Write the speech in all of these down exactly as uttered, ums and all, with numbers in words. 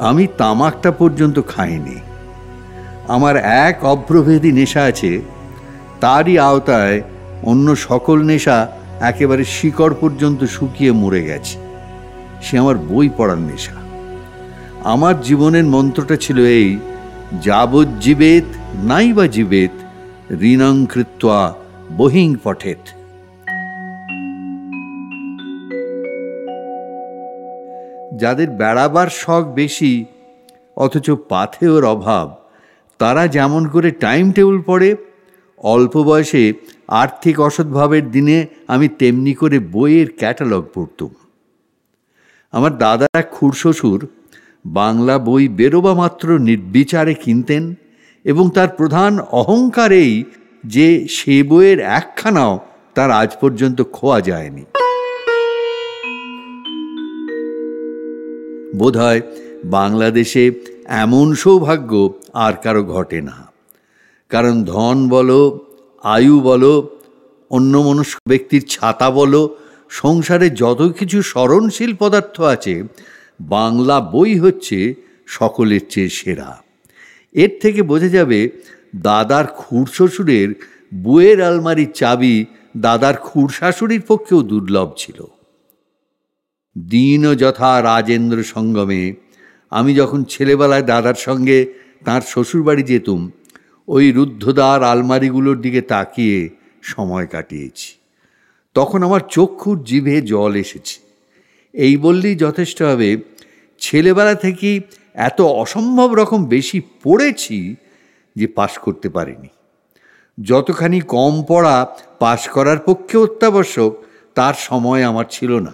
আমি তামাকটা পর্যন্ত খাইনি। আমার এক অভ্রভেদী নেশা আছে, তারই আওতায় অন্য সকল নেশা একেবারে শিকড় পর্যন্ত শুকিয়ে মরে গেছে। সে আমার বই পড়ার নেশা। আমার জীবনের মন্ত্রটা ছিল এই, যাবজ্জীবেত নাইবা জীবেত ঋণং কৃত্বা বহিং পঠেত। যাদের বেড়াবার শখ বেশি অথচ পাথেয়র অভাব, তারা যেমন করে টাইম টেবিল পড়ে, অল্প বয়সে আর্থিক অসদ্ভাবের দিনে আমি তেমনি করে বইয়ের ক্যাটালগ পড়তুম। আমার দাদা এক খুড়শ্বশুর বাংলা বই বেরোবা মাত্র নির্বিচারে কিনতেন, এবং তার প্রধান অহংকার এই যে সে বইয়ের একখানাও তার আজ পর্যন্ত খোয়া যায়নি। বোধহয় বাংলাদেশে এমন সৌভাগ্য আর কারো ঘটে না, কারণ ধন বলো, আয়ু বলো, অন্যমনস্ক ব্যক্তির ছাতা বলো, সংসারে যত কিছু স্মরণশীল পদার্থ আছে, বাংলা বই হচ্ছে সকলের চেয়ে সেরা। এর থেকে বোঝা যাবে দাদার খুড়শ্বশুরের বইয়ের আলমারির চাবি দাদার খুড়শাশুড়ির পক্ষেও দুর্লভ ছিল। দিন যথা রাজেন্দ্র সঙ্গমে আমি যখন ছেলেবেলায় দাদার সঙ্গে তাঁর শ্বশুরবাড়ি যেতুম, ওই রুদ্ধদ্বার আলমারিগুলোর দিকে তাকিয়ে সময় কাটিয়েছি। তখন আমার চক্ষুর জিভে জল এসেছে। এই বললেই যথেষ্ট হবে, ছেলেবেলা থেকেই এত অসম্ভব রকম বেশি পড়েছি যে পাশ করতে পারিনি। যতখানি কম পড়া পাশ করার পক্ষে অত্যাবশ্যক, তার সময় আমার ছিল না।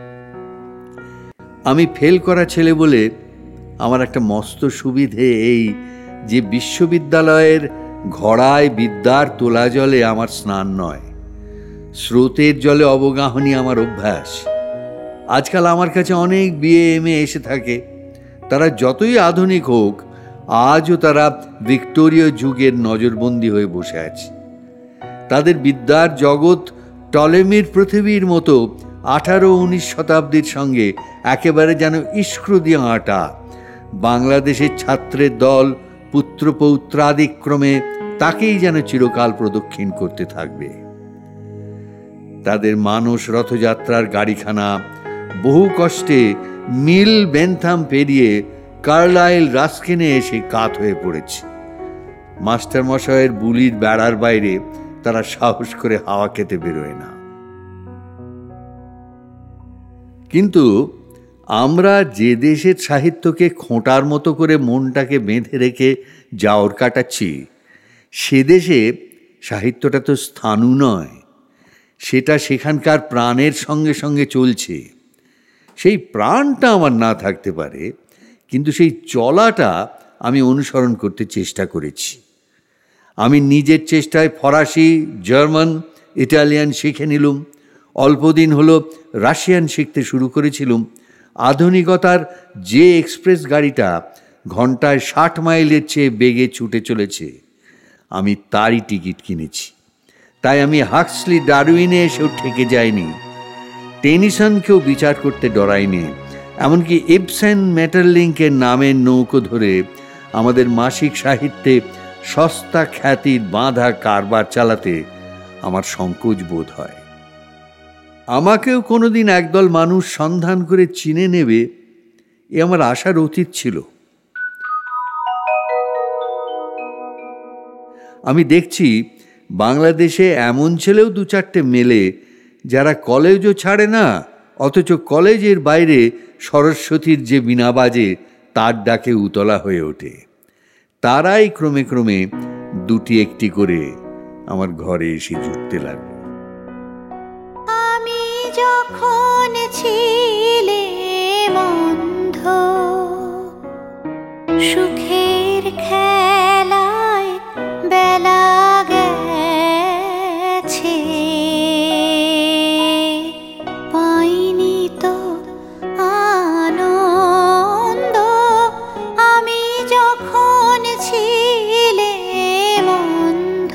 আমি ফেল করা ছেলে বলে আমার একটা মস্ত সুবিধে এই যে বিশ্ববিদ্যালয়ের ঘড়ায় বিদ্যার তোলা জলে আমার স্নান নয়, স্রোতের জলে অবগাহনী আমার অভ্যাস। আজকাল আমার কাছে অনেক বিএ এম এ এসে থাকে। তারা যতই আধুনিক হোক, আজও তারা ভিক্টোরীয় যুগের নজরবন্দি হয়ে বসে আছে। তাদের বিদ্যার জগৎ টলেমির পৃথিবীর মতো আঠারো উনিশ শতাব্দীর সঙ্গে একেবারে যেন ইস্ক্রু দিয়ে আঁটা। বাংলাদেশের ছাত্রের দল পুত্রপৌত্রাদিক্রমে তাকেই যেন চিরকাল প্রদক্ষিণ করতে থাকবে। তাদের মানস রথযাত্রার গাড়িখানা বহু কষ্টে মিল বেনথাম পেরিয়ে কার্লাইল রাস্কিনে এসে কাত হয়ে পড়েছে। মাস্টারমশায়ের বুলির বেড়ার বাইরে তারা সাহস করে হাওয়া খেতে বেরোয় না। কিন্তু আমরা যে দেশের সাহিত্যকে খোঁটার মতো করে মনটাকে বেঁধে রেখে জাওর কাটাচ্ছি, সে দেশে সাহিত্যটা তো স্থাণু নয়, সেটা সেখানকার প্রাণের সঙ্গে সঙ্গে চলছে। সেই প্রাণটা আমার না থাকতে পারে, কিন্তু সেই চলাটা আমি অনুসরণ করতে চেষ্টা করেছি। আমি নিজের চেষ্টায় ফরাসি, জার্মান, ইটালিয়ান শিখে নিলুম। অল্পদিন হলো রাশিয়ান শিখতে শুরু করেছিলুম। আধুনিকতার যে এক্সপ্রেস গাড়িটা ঘন্টায় ষাট মাইলের চেয়ে বেগে ছুটে চলেছে, আমি তারই টিকিট কিনেছি। তাই আমি হাক্সলি ডারউইনে এসেও ঠেকে যাইনি, টেনিসনকেও বিচার করতে ডরাইনি। এমনকি ইবসেন মেটারলিংকের নামের নৌকো ধরে আমাদের মাসিক সাহিত্যে সস্তা খ্যাতির বাঁধা কারবার চালাতে আমার সংকোচ বোধ হয়। আমাকেও কোনোদিন একদল মানুষ সন্ধান করে চিনে নেবে, এ আমার আশার অতীত ছিল। আমি দেখছি বাংলাদেশে এমন ছেলেও দু চারটে মেলে যারা কলেজও ছাড়ে না, অথচ কলেজের বাইরে সরস্বতীর যে বীণা বাজে তার ডাকে উতলা হয়ে ওঠে। তারাই ক্রমে ক্রমে দুটি একটি করে আমার ঘরে এসে জুটতে লাগলো। আমি যখন ছিলে মন্ধ, সুখের খেলায় বেলা গেছে, পাইনি তো আনন্দ। আমি যখন ছিলে মন্ধ,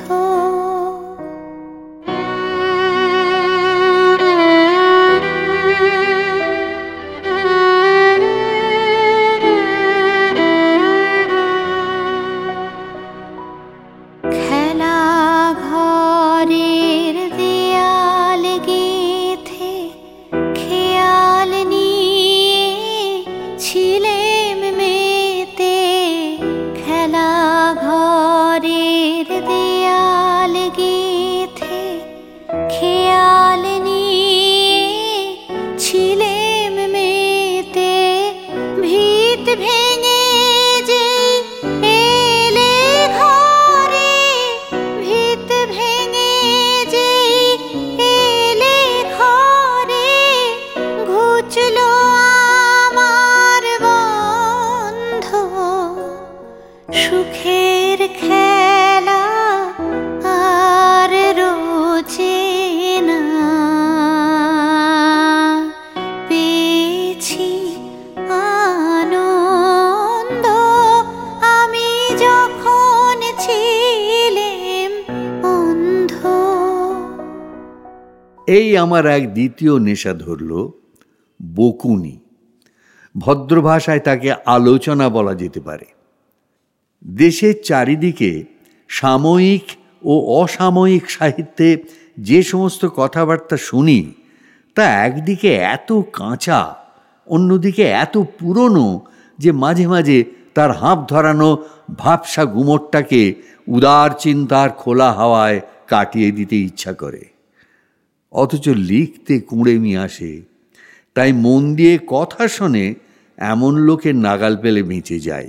এই আমার এক দ্বিতীয় নেশা ধরল, বকুনি। ভদ্র ভাষায় তাকে আলোচনা বলা যেতে পারে। দেশের চারিদিকে সাময়িক ও অসাময়িক সাহিত্যে যে সমস্ত কথাবার্তা শুনি, তা একদিকে এত কাঁচা, অন্যদিকে এত পুরনো যে মাঝে মাঝে তার হাঁপ ধরানো ভাবসা গুমোটটাকে উদার চিন্তার খোলা হাওয়ায় কাটিয়ে দিতে ইচ্ছা করে। অথচ লিখতে কুঁড়েমি আসে, তাই মন দিয়ে কথা শোনে এমন লোকের নাগাল পেলে বেঁচে যায়।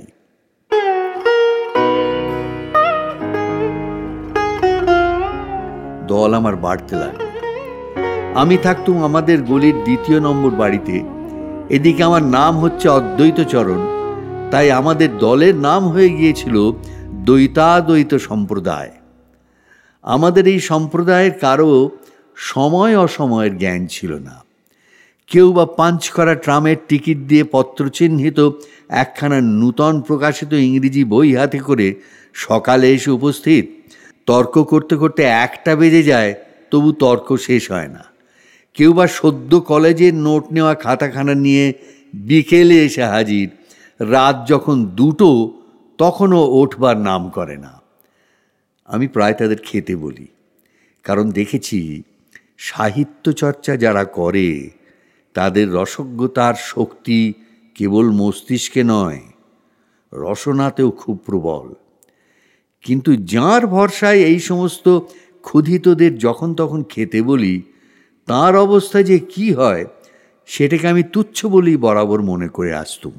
দল আমার বাড়তে লাগলো। আমি থাকতুম আমাদের গলির দ্বিতীয় নম্বর বাড়িতে। এদিকে আমার নাম হচ্ছে অদ্বৈতচরণ, তাই আমাদের দলের নাম হয়ে গিয়েছিল দ্বৈতাদ্বৈত সম্প্রদায়। আমাদের এই সম্প্রদায়ের কারো সময় অসময়ের জ্ঞান ছিল না। কেউ বা পাঞ্চ করা ট্রামের টিকিট দিয়ে পত্রচিহ্নিত একখানা নূতন প্রকাশিত ইংরেজি বই হাতে করে সকালে এসে উপস্থিত। তর্ক করতে করতে একটা বেজে যায়, তবু তর্ক শেষ হয় না। কেউ বা সদ্য কলেজের নোট নেওয়া খাতাখানা নিয়ে বিকেলে এসে হাজির। রাত যখন দুটো, তখনও ওঠবার নাম করে না। আমি প্রায় তাদের খেতে বলি, কারণ দেখেছি সাহিত্য চর্চা যারা করে তাদের রসজ্ঞতার শক্তি কেবল মস্তিষ্কে নয়, রসনাতেও খুব প্রবল। কিন্তু যাঁর ভরসায় এই সমস্ত ক্ষুধিতদের যখন তখন খেতে বলি, তাঁর অবস্থা যে কি হয় সেটাকে আমি তুচ্ছ বলেই বরাবর মনে করে আসতুম।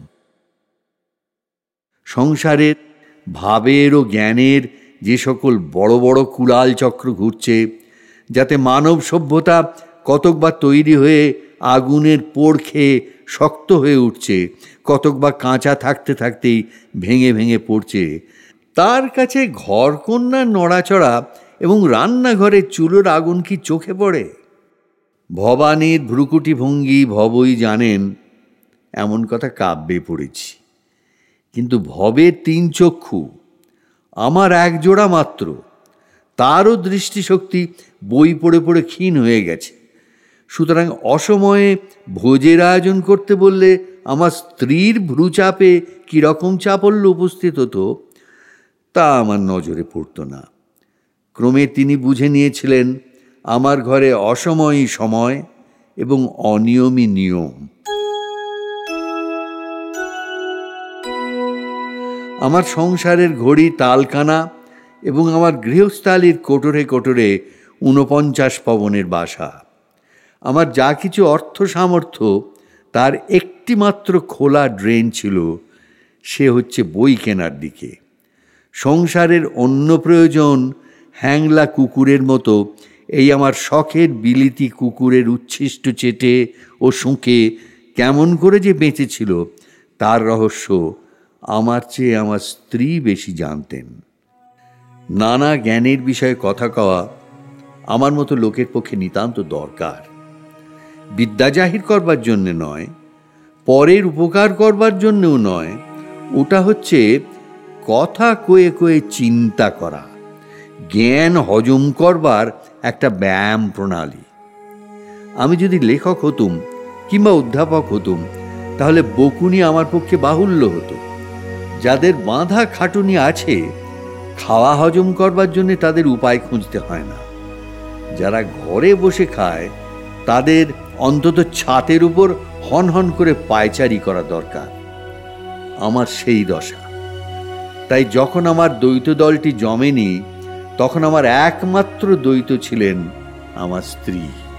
সংসারের ভাবের ও জ্ঞানের যে সকল বড় বড় কুড়াল চক্র ঘুরছে, যাতে মানব সভ্যতা কতকবার তৈরি হয়ে আগুনের পোড় খেয়ে শক্ত হয়ে উঠছে, কতকবার কাঁচা থাকতে থাকতেই ভেঙে ভেঙে পড়ছে, তার কাছে ঘরকন্যার নড়াচড়া এবং রান্নাঘরের চুলোর আগুন কি চোখে পড়ে? ভবানীর ভ্রুকুটি ভঙ্গি ভবই জানেন, এমন কথা কাব্যে পড়েছি। কিন্তু ভবের তিন চক্ষু, আমার এক জোড়া মাত্র। তারও দৃষ্টিশক্তি বই পড়ে পড়ে ক্ষীণ হয়ে গেছে। সুতরাং অসময়ে ভোজের আয়োজন করতে বললে আমার স্ত্রীর ভ্রুচাপে কীরকম চাপল্য উপস্থিত হতো তা আমার নজরে পড়ত না। ক্রমে তিনি বুঝে নিয়েছিলেন আমার ঘরে অসময়ই সময় এবং অনিয়মই নিয়ম। আমার সংসারের ঘড়ি তালকানা এবং আমার গৃহস্থালির কোটরে কোটরে ঊনপঞ্চাশ পবনের বাসা। আমার যা কিছু অর্থ সামর্থ্য, তার একটি মাত্র খোলা ড্রেন ছিল, সে হচ্ছে বই কেনার দিকে। সংসারের অন্য প্রয়োজন হ্যাংলা কুকুরের মতো এই আমার শখের বিলিতি কুকুরের উচ্ছিষ্ট চেটে ও শুঁকে কেমন করে যে বেঁচেছিল, তার রহস্য আমার চেয়ে আমার স্ত্রী বেশি জানতেন। নানা জ্ঞানের বিষয়ে কথা কওয়া আমার মতো লোকের পক্ষে নিতান্ত দরকার। বিদ্যা জাহির করবার জন্যে নয়, পরের উপকার করবার জন্যও নয়, ওটা হচ্ছে কথা কয়ে কয়ে চিন্তা করা, জ্ঞান হজম করবার একটা ব্যায়াম প্রণালী। আমি যদি লেখক হতুম কিংবা অধ্যাপক হতুম, তাহলে বকুনি আমার পক্ষে বাহুল্য হতো। যাদের বাঁধা খাটুনি আছে, খাওয়া হজম করবার জন্য তাদের উপায় খুঁজতে হয় না। যারা ঘরে বসে খায়, তাদের অন্তত ছাতের উপর হন হন করে পায়চারি করা দরকার। আমার সেই দশা। তাই যখন আমার দ্বৈত দলটি জমেনি, তখন আমার একমাত্র দ্বৈত ছিলেন আমার স্ত্রী।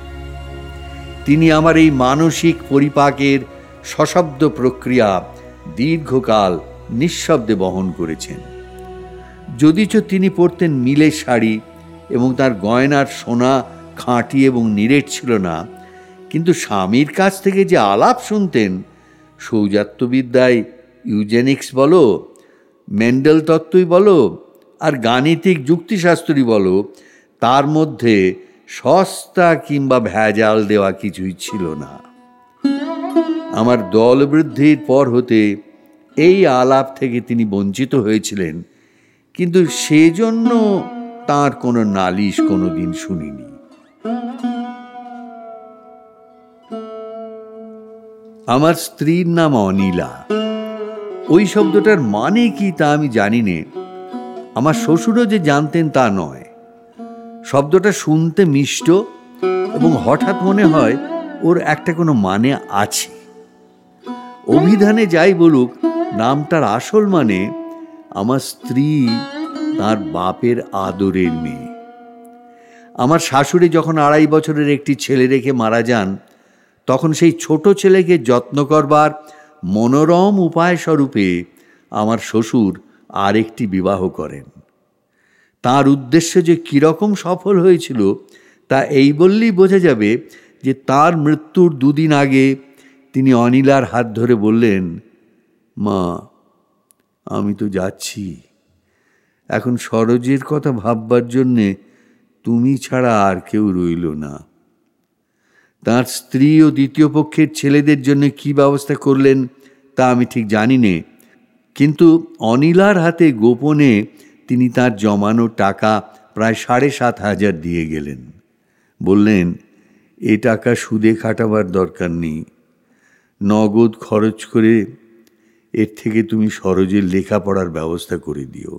তিনি আমার এই মানসিক পরিপাকের সশব্দ প্রক্রিয়া দীর্ঘকাল নিঃশব্দে বহন করেছেন। যদিচ তিনি পরতেন মিলের শাড়ি এবং তার গয়নার সোনা খাঁটি এবং নিরেট ছিল না, কিন্তু স্বামীর কাছ থেকে যে আলাপ শুনতেন, সৌজাত্যবিদ্যায় ইউজেনিক্স বলো, মেন্ডেল তত্ত্বই বলো, আর গাণিতিক যুক্তিশাস্ত্রই বলো, তার মধ্যে সস্তা কিংবা ভেজাল দেওয়া কিছুই ছিল না। আমার দল বৃদ্ধির পর হতে এই আলাপ থেকে তিনি বঞ্চিত হয়েছিলেন, কিন্তু সেজন্য তাঁর কোনো নালিশ কোনো দিন শুনিনি। আমার স্ত্রীর নাম অনিলা। ওই শব্দটার মানে কি তা আমি জানি নে। আমার শ্বশুরও যে জানতেন তা নয়। শব্দটা শুনতে মিষ্ট এবং হঠাৎ মনে হয় ওর একটা কোনো মানে আছে। অভিধানে যাই বলুক, নামটার আসল মানে আমার স্ত্রী তার বাপের আদরের মেয়ে। আমার শাশুড়ি যখন আড়াই বছরের একটি ছেলে রেখে মারা যান, তখন সেই ছোট ছেলেকে যত্ন করবার মনোরম উপায় স্বরূপে আমার শ্বশুর আরেকটি বিবাহ করেন। তার উদ্দেশ্য যে কীরকম সফল হয়েছিল তা এই বললেই বোঝা যাবে যে তার মৃত্যুর দুদিন আগে তিনি অনিলার হাত ধরে বললেন, মা, আমি তো যাচ্ছি। এখন সরোজের কথা ভাববার জন্যে তুমি ছাড়া আর কেউ রইল না। তার স্ত্রী ও দ্বিতীয় পক্ষের ছেলেদের জন্য কি ব্যবস্থা করলেন তা আমি ঠিক জানি নে, কিন্তু অনিলার হাতে গোপনে তিনি তার জমানো টাকা প্রায় সাড়ে সাত হাজার দিয়ে গেলেন। বললেন, এ টাকা সুদে খাটাবার দরকার নেই, নগদ খরচ করে এর থেকে তুমি সরোজের লেখাপড়ার ব্যবস্থা করে দিও।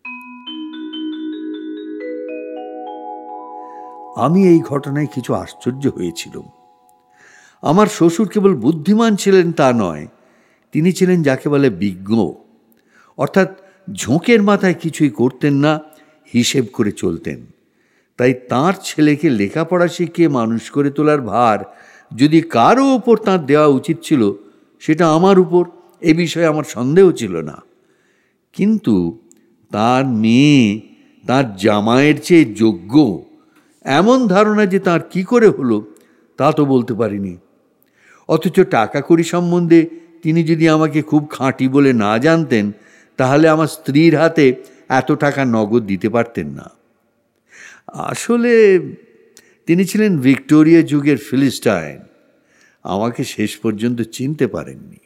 আমি এই ঘটনায় কিছু আশ্চর্য হয়েছিলাম। আমার শ্বশুর কেবল বুদ্ধিমান ছিলেন তা নয়, তিনি ছিলেন যাকে বলে বিজ্ঞ, অর্থাৎ ঝোঁকের মাথায় কিছুই করতেন না, হিসেব করে চলতেন। তাই তাঁর ছেলেকে লেখাপড়া শিখিয়ে মানুষ করে তোলার ভার যদি কারো ওপর তাঁর দেওয়া উচিত ছিল, সেটা আমার উপর, এ বিষয়ে আমার সন্দেহ ছিল না। কিন্তু তার মেয়ে তার জামাইয়ের চেয়ে যোগ্য, এমন ধারণা যে তার কি করে হলো তা তো বলতে পারিনি। অথচ টাকা কড়ি সম্বন্ধে তিনি যদি আমাকে খুব খাঁটি বলে না জানতেন, তাহলে আমার স্ত্রীর হাতে এত টাকা নগদ দিতে পারতেন না। আসলে তিনি ছিলেন ভিক্টোরিয়া যুগের ফিলিস্টাইন, আমাকে শেষ পর্যন্ত চিনতে পারেননি।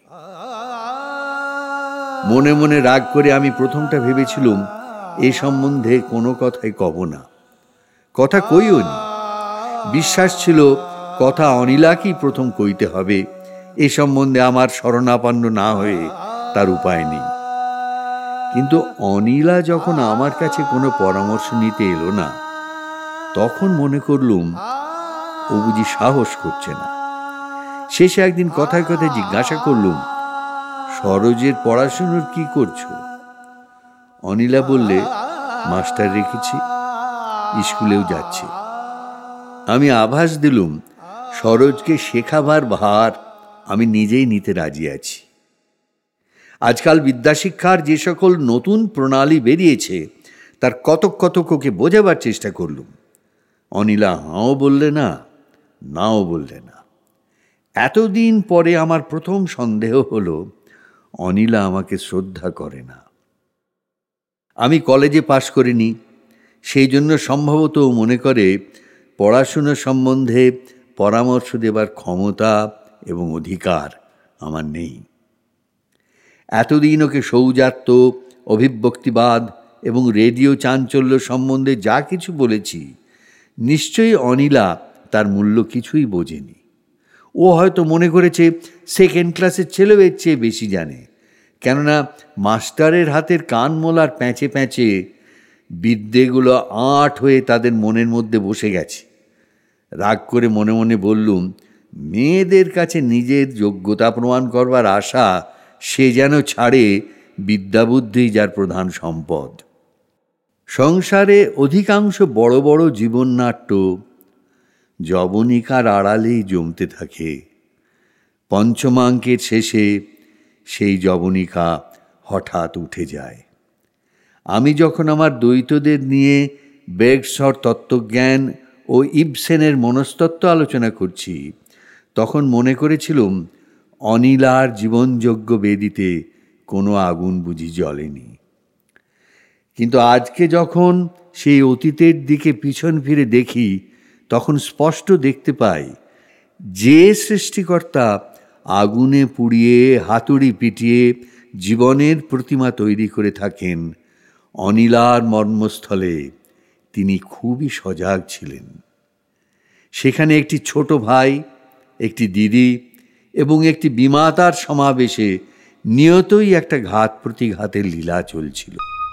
মনে মনে রাগ করে আমি প্রথমটা ভেবেছিলুম এ সম্বন্ধে কোনো কথাই কব না। কথা কইও নি। বিশ্বাস ছিল কথা অনিলাকেই প্রথম কইতে হবে, এ সম্বন্ধে আমার শরণাপন্ন না হয়ে তার উপায় নেই। কিন্তু অনিলা যখন আমার কাছে কোনো পরামর্শ নিতে এলো না, তখন মনে করলুম ও বুঝি সাহস করছে না। শেষে একদিন কথায় কথায় জিজ্ঞাসা করলুম, সরোজের পড়াশুনোর কি করছো? অনিলা বললে, মাস্টার রেখেছি, স্কুলেও যাচ্ছে। আমি আভাস দিলুম সরোজকে শেখাবার ভার আমি নিজেই নিতে রাজি আছি। আজকাল বিদ্যাশিক্ষার যে সকল নতুন প্রণালী বেরিয়েছে তার কতক কতক ওকে বোঝাবার চেষ্টা করলুম। অনিলা হাঁও বললে না, নাও বললে না। এতদিন পরে আমার প্রথম সন্দেহ হলো অনিলা আমাকে শ্রদ্ধা করে না। আমি কলেজে পাশ করিনি, সেই জন্য সম্ভবত মনে করে পড়াশুনো সম্বন্ধে পরামর্শ দেবার ক্ষমতা এবং অধিকার আমার নেই। এতদিন ওকে সৌজাত্য, অভিব্যক্তিবাদ এবং রেডিও চাঞ্চল্য সম্বন্ধে যা কিছু বলেছি, নিশ্চয়ই অনিলা তার মূল্য কিছুই বোঝেনি। ও হয়তো মনে করেছে সেকেন্ড ক্লাসের ছেলেও এর চেয়ে বেশি জানে, কেননা মাস্টারের হাতের কান মোলার প্যাঁচে প্যাঁচে বিদ্যেগুলো আঁট হয়ে তাদের মনের মধ্যে বসে গেছে। রাগ করে মনে মনে বললুম, মেয়েদের কাছে নিজের যোগ্যতা প্রমাণ করবার আশা সে যেন ছাড়ে, বিদ্যাবুদ্ধি যার প্রধান সম্পদ। সংসারে অধিকাংশ বড় বড় জীবননাট্য যবনিকার আড়ালেই জমতে থাকে। পঞ্চমাঙ্কের শেষে সেই যবনিকা হঠাৎ উঠে যায়। আমি যখন আমার দ্বৈতদের নিয়ে বেগসর তত্ত্বজ্ঞান ও ইবসেনের মনস্তত্ত্ব আলোচনা করছি, তখন মনে করেছিলুম অনিলার জীবনযোগ্য বেদিতে কোনো আগুন বুঝি জ্বলেনি। কিন্তু আজকে যখন সেই অতীতের দিকে পিছন ফিরে দেখি, তখন স্পষ্ট দেখতে পাই যে সৃষ্টিকর্তা আগুনে পুড়িয়ে হাতুড়ি পিটিয়ে জীবনের প্রতিমা তৈরি করে থাকেন, অনিলার মর্মস্থলে তিনি খুবই সজাগ ছিলেন। সেখানে একটি ছোট ভাই, একটি দিদি এবং একটি বিমাতার সমাবেশে নিয়তই একটা ঘাত প্রতিঘাতের লীলা চলছিল।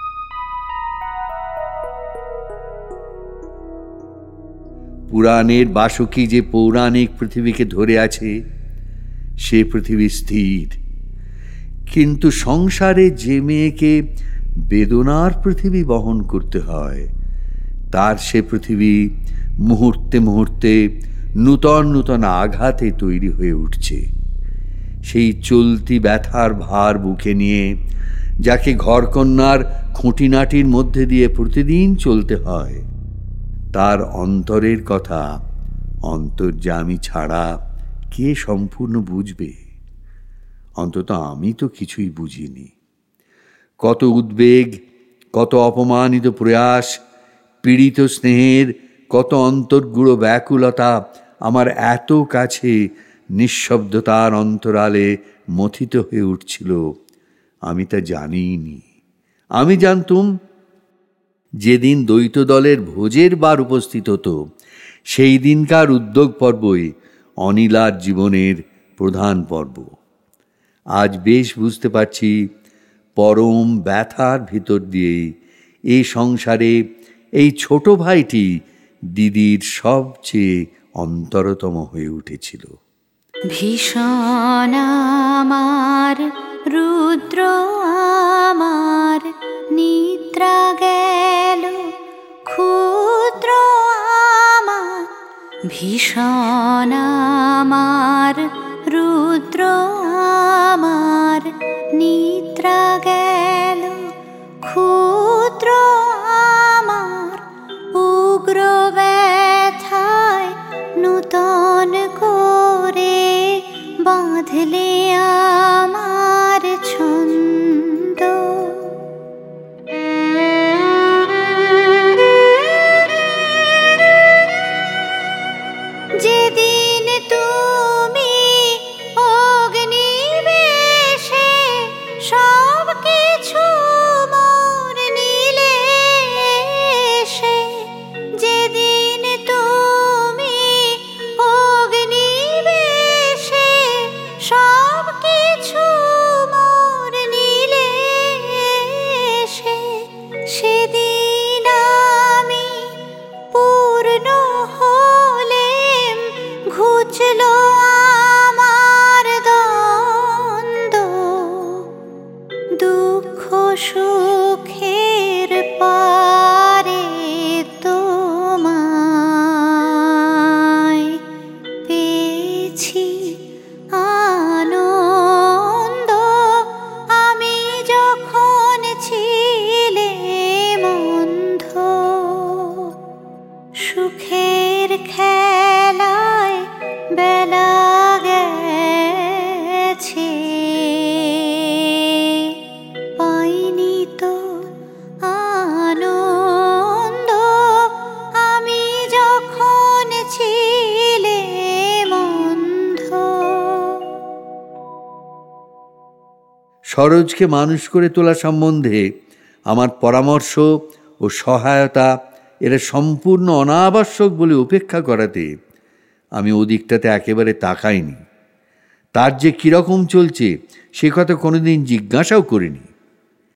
পুরাণের বাসুকি যে পৌরাণিক পৃথিবীকে ধরে আছে, সে পৃথিবী স্থির, কিন্তু সংসারে যে মেয়েকে বেদনার পৃথিবী বহন করতে হয়, তার সে পৃথিবী মুহূর্তে মুহূর্তে নূতন নূতন আঘাতে তৈরি হয়ে উঠছে। সেই চলতি ব্যথার ভার বুকে নিয়ে যাকে ঘরকন্যার খুঁটিনাটির মধ্যে দিয়ে প্রতিদিন চলতে হয়, তার অন্তরের কথা অন্তর্যামী ছাড়া কে সম্পূর্ণ বুঝবে? অন্তত আমি তো কিছুই বুঝিনি। কত উদ্বেগ, কত অপমানিত প্রয়াস, পীড়িত স্নেহের কত অন্তর্গুড়ো ব্যাকুলতা আমার এত কাছে নিঃশব্দতার অন্তরালে মথিত হয়ে উঠছিল, আমি তা জানিনি। আমি জানতুম যেদিন দ্বৈত দলের ভোজের বার উপস্থিত হতো, সেই দিনকার উদ্যোগ পর্বই অনিলার জীবনের প্রধান পর্ব। আজ বেশ বুঝতে পারছি, পরম ব্যথার ভিতর দিয়ে এই সংসারে এই ছোট ভাইটি দিদির সবচেয়ে অন্তরতম হয়ে উঠেছিল। ভীষণ আমার রুদ্র আমার নিদ্রা গেল ক্ষুদ্র আমার, ভীষণ আমার রুদ্র আমার নিদ্রা গেল ক্ষুদ্র আমার, উগ্র ব্যথায় নূতন করে বাঁধলে আমার ছন্দ। যেদিন তুমি অগ্নিবেশে সব কিছু মোর নিলে এসে, যেদিন তুমি অগ্নিবেশে সব কিছু মোর নিলে এসে, সেদিন আমি পূর্ণ হলেম, ঘুচল আমার দ্বন্দ্ব, দুঃখ সুখের পারে তোমায় পেয়েছি আনন্দ, আমি যখন ছিলেম অন্ধ। সুখের খেলায় বেলা গেছে, পাইনি তো আনন্দ, আমি যখন ছিলেম অন্ধ। সরোজকে মানুষ করে তোলা সম্বন্ধে আমার পরামর্শ ও সহায়তা এরা সম্পূর্ণ অনাবশ্যক বলে উপেক্ষা করাতে আমি ওদিকটাতে একেবারে তাকাইনি। তার যে কীরকম চলছে সে কথা কোনোদিন জিজ্ঞাসাও করিনি।